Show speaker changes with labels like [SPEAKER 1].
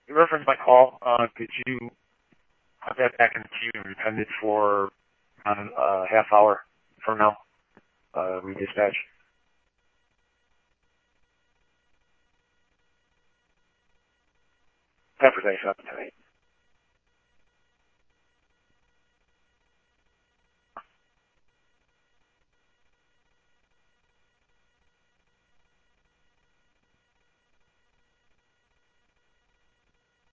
[SPEAKER 1] you referenced my call. Could you put that back in the queue and repend it for a half hour from now? Redispatch. Pepper, thanks up tonight.